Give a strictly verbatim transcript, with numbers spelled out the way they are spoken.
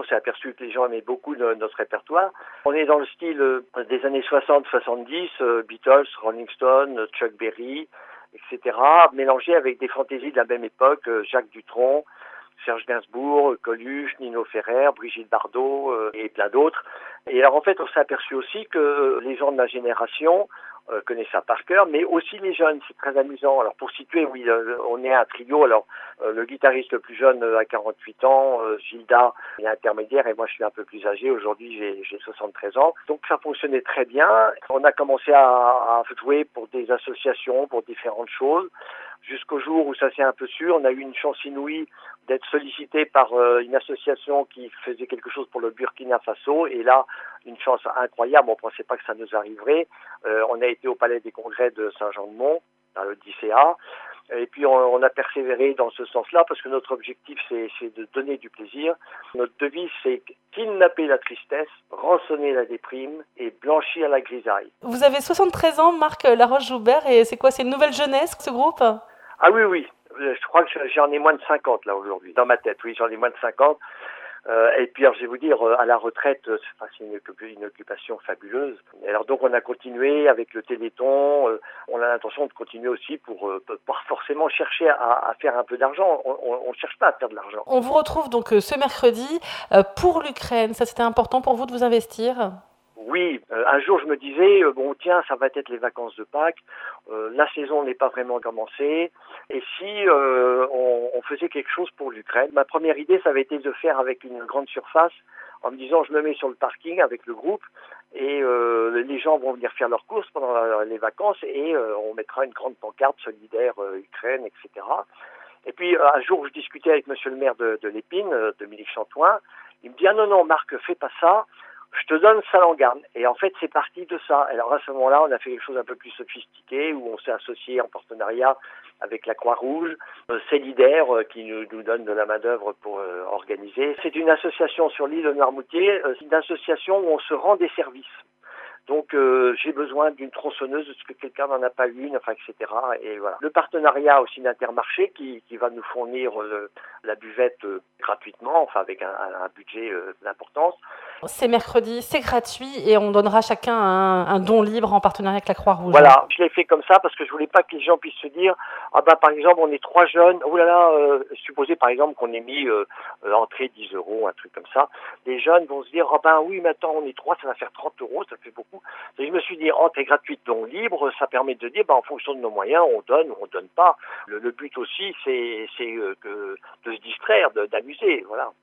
s'est aperçu que les gens aimaient beaucoup no- notre répertoire. On est dans le style euh, des années soixante soixante-dix, euh, Beatles, Rolling Stone, Chuck Berry, et cetera, mélangé avec des fantaisies de la même époque, euh, Jacques Dutronc, Serge Gainsbourg, Coluche, Nino Ferrer, Brigitte Bardot euh, et plein d'autres. Et alors en fait, on s'est aperçu aussi que les gens de ma génération euh, connaissent ça par cœur, mais aussi les jeunes, c'est très amusant. Alors pour situer, oui, euh, on est un trio. Alors euh, le guitariste le plus jeune euh, a quarante-huit ans, euh, Gilda est intermédiaire et moi je suis un peu plus âgé. Aujourd'hui j'ai, j'ai soixante-treize ans. Donc ça fonctionnait très bien. On a commencé à, à jouer pour des associations, pour différentes choses, jusqu'au jour où ça s'est un peu su. On a eu une chance inouïe d'être sollicité par euh, une association qui faisait quelque chose pour le Burkina Faso. Et là, une chance incroyable, on ne pensait pas que ça nous arriverait. Euh, on a été au Palais des Congrès de Saint-Jean-de-Mont, à l'Odyssea. Et puis on, on a persévéré dans ce sens-là parce que notre objectif, c'est, c'est de donner du plaisir. Notre devise, c'est kidnapper la tristesse, rançonner la déprime et blanchir la grisaille. Vous avez soixante-treize ans, Marc Laroche-Joubert, et c'est quoi, c'est une nouvelle jeunesse, ce groupe? Ah oui, oui, je crois que j'en ai moins de cinquante là aujourd'hui, dans ma tête, oui, j'en ai moins de cinquante. Euh, et puis, alors, je vais vous dire, à la retraite, c'est une, une occupation fabuleuse. Alors donc, on a continué avec le Téléthon. Euh, on a l'intention de continuer aussi pour euh, pas forcément chercher à, à faire un peu d'argent. On ne cherche pas à faire de l'argent. On vous retrouve donc euh, ce mercredi euh, pour l'Ukraine. Ça, c'était important pour vous de vous investir? Oui, euh, un jour je me disais, euh, bon tiens, ça va être les vacances de Pâques, euh, la saison n'est pas vraiment commencée, et si euh, on, on faisait quelque chose pour l'Ukraine? Ma première idée, ça avait été de faire avec une grande surface, en me disant je me mets sur le parking avec le groupe, et euh, les gens vont venir faire leurs courses pendant la, les vacances, et euh, on mettra une grande pancarte solidaire euh, Ukraine, et cetera. Et puis un jour, je discutais avec monsieur le maire de, de l'Épine, euh, Dominique Chantoin, il me dit ah non, non Marc, fais pas ça, je te donne ça en garde. Et en fait, c'est parti de ça. Alors à ce moment-là, on a fait quelque chose un peu plus sophistiqué, où on s'est associé en partenariat avec la Croix-Rouge, euh, Célidaire, euh, qui nous, nous donne de la main-d'œuvre pour euh, organiser. C'est une association sur l'île de Noirmoutier, euh, c'est une association où on se rend des services. Donc euh, j'ai besoin d'une tronçonneuse, est-ce que quelqu'un n'en a pas une, enfin, et cetera. Et voilà. Le partenariat aussi d'Intermarché qui, qui va nous fournir euh, la buvette euh, gratuitement, enfin avec un, un budget euh, d'importance. C'est mercredi, c'est gratuit et on donnera chacun un, un don libre en partenariat avec la Croix-Rouge. Voilà, je l'ai fait comme ça parce que je voulais pas que les gens puissent se dire ah bah par exemple on est trois jeunes, oh là là, euh, supposez par exemple qu'on ait mis euh, l'entrée dix euros, un truc comme ça, les jeunes vont se dire ah ben oui maintenant on est trois, ça va faire trente euros, ça fait beaucoup. Et je me suis dit entrée gratuite, don libre, ça permet de dire bah en fonction de nos moyens on donne ou on donne pas. Le, le but aussi c'est c'est euh, que de se distraire, de, d'amuser, voilà.